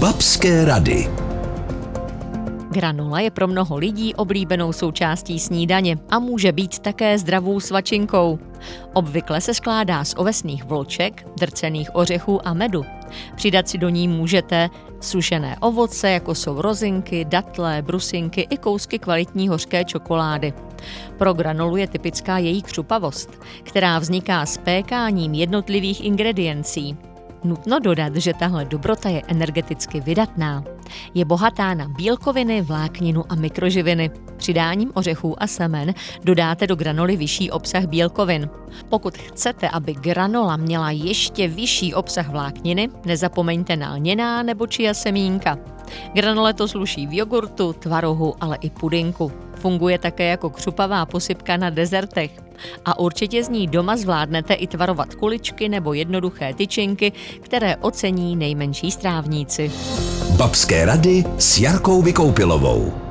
Babské rady. Granola je pro mnoho lidí oblíbenou součástí snídaně a může být také zdravou svačinkou. Obvykle se skládá z ovesných vloček, drcených ořechů a medu. Přidat si do ní můžete sušené ovoce, jako jsou rozinky, datle, brusinky i kousky kvalitní hořké čokolády. Pro granolu je typická její křupavost, která vzniká spékáním jednotlivých ingrediencí. Nutno dodat, že tahle dobrota je energeticky vydatná. Je bohatá na bílkoviny, vlákninu a mikroživiny. Přidáním ořechů a semen dodáte do granoly vyšší obsah bílkovin. Pokud chcete, aby granola měla ještě vyšší obsah vlákniny, nezapomeňte na lněná nebo chia semínka. Granole to sluší v jogurtu, tvarohu, ale i pudinku. Funguje také jako křupavá posypka na dezertech. A určitě z ní doma zvládnete i tvarovat kuličky nebo jednoduché tyčinky, které ocení nejmenší strávníci. Babské rady s Jarkou Vykoupilovou.